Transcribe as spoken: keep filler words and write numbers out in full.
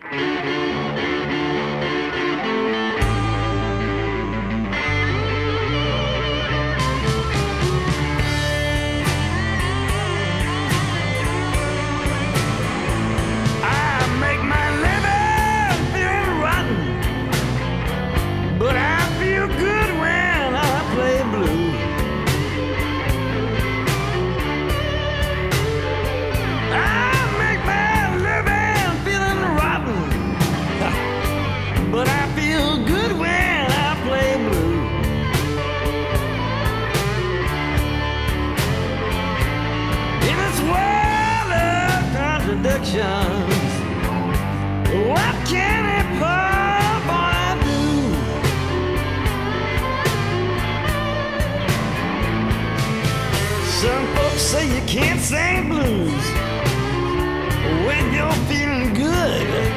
What can a poor boy do? Some folks say you can't sing blues when you're feeling good.